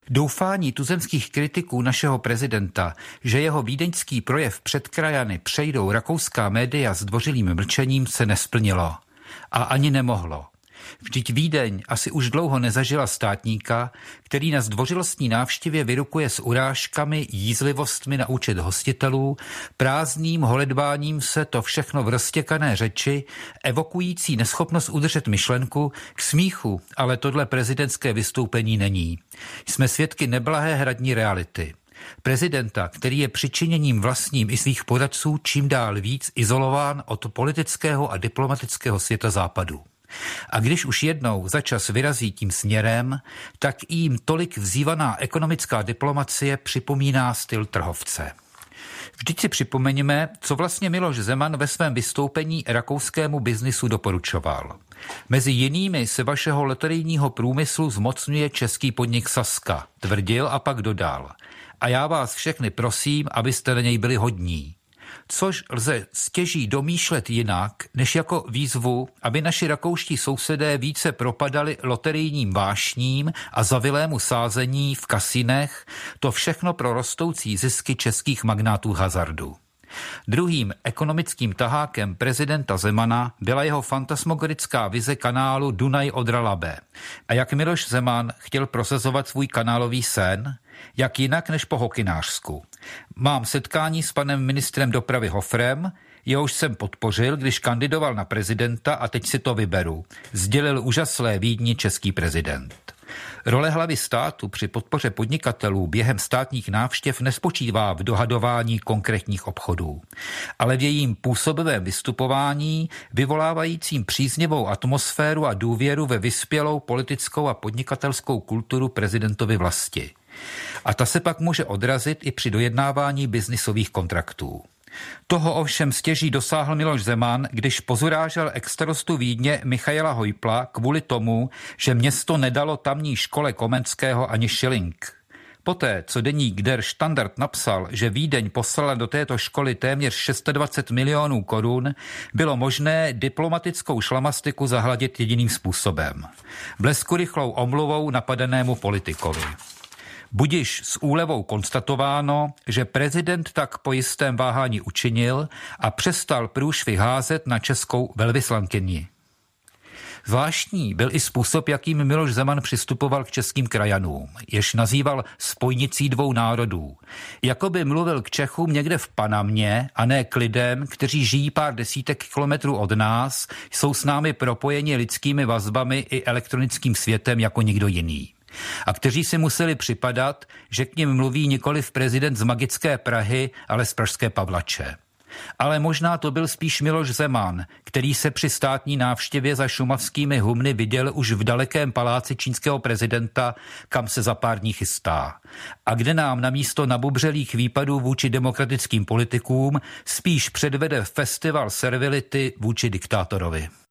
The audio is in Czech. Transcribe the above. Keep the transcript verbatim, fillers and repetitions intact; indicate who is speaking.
Speaker 1: Doufání tuzemských kritiků našeho prezidenta, že jeho vídeňský projev před krajany přejdou rakouská média s zdvořilým mlčením, se nesplnilo. A ani nemohlo. Vždyť Vídeň asi už dlouho nezažila státníka, který na zdvořilostní návštěvě vyrukuje s urážkami, jízlivostmi na účet hostitelů, prázdným holedbáním se, to všechno v roztěkané řeči, evokující neschopnost udržet myšlenku, k smíchu, ale tohle prezidentské vystoupení není. Jsme svědky neblahé hradní reality. Prezidenta, který je přičiněním vlastním i svých poradců čím dál víc izolován od politického a diplomatického světa západu. A když už jednou za čas vyrazí tím směrem, tak jim tolik vzývaná ekonomická diplomacie připomíná styl trhovce. Vždyť si připomeňme, co vlastně Miloš Zeman ve svém vystoupení rakouskému biznisu doporučoval. Mezi jinými se vašeho loterijního průmyslu zmocňuje český podnik Sazka, tvrdil a pak dodal. A já vás všechny prosím, abyste na něj byli hodní. Což lze stěží domýšlet jinak, než jako výzvu, aby naši rakouští sousedé více propadali loterijním vášním a zavilému sázení v kasinech, to všechno pro rostoucí zisky českých magnátů hazardu. Druhým ekonomickým tahákem prezidenta Zemana byla jeho fantasmagorická vize kanálu Dunaj-Odra-Labe. A jak Miloš Zeman chtěl prosazovat svůj kanálový sen, jak jinak než po hokynářsku. Mám setkání s panem ministrem dopravy Hofrem, jehož jsem podpořil, když kandidoval na prezidenta a teď si to vyberu, sdělil úžaslé Vídni český prezident. Role hlavy státu při podpoře podnikatelů během státních návštěv nespočívá v dohadování konkrétních obchodů, ale v jejím působivém vystupování, vyvolávajícím příznivou atmosféru a důvěru ve vyspělou politickou a podnikatelskou kulturu prezidentovy vlasti. A ta se pak může odrazit i při dojednávání biznisových kontraktů. Toho ovšem stěží dosáhl Miloš Zeman, když pozurážel exstarostu Vídně Michaela Hojpla kvůli tomu, že město nedalo tamní škole Komenského ani šiling. Poté, co deník Der Standard napsal, že Vídeň poslala do této školy téměř dvacet šest milionů korun, bylo možné diplomatickou šlamastiku zahladit jediným způsobem. Bleskurychlou omluvou napadenému politikovi. Budiž s úlevou konstatováno, že prezident tak po jistém váhání učinil a přestal průšvih házet na českou velvyslankyni. Zvláštní byl i způsob, jakým Miloš Zeman přistupoval k českým krajanům, jež nazýval spojnicí dvou národů. Jakoby mluvil k Čechům někde v Panamě a ne k lidem, kteří žijí pár desítek kilometrů od nás, jsou s námi propojeni lidskými vazbami i elektronickým světem jako nikdo jiný. A kteří si museli připadat, že k nim mluví nikoliv prezident z magické Prahy, ale z pražské Pavlače. Ale možná to byl spíš Miloš Zeman, který se při státní návštěvě za šumavskými humny viděl už v dalekém paláci čínského prezidenta, kam se za pár dní chystá. A kde nám namísto nabubřelých výpadů vůči demokratickým politikům spíš předvede festival servility vůči diktátorovi.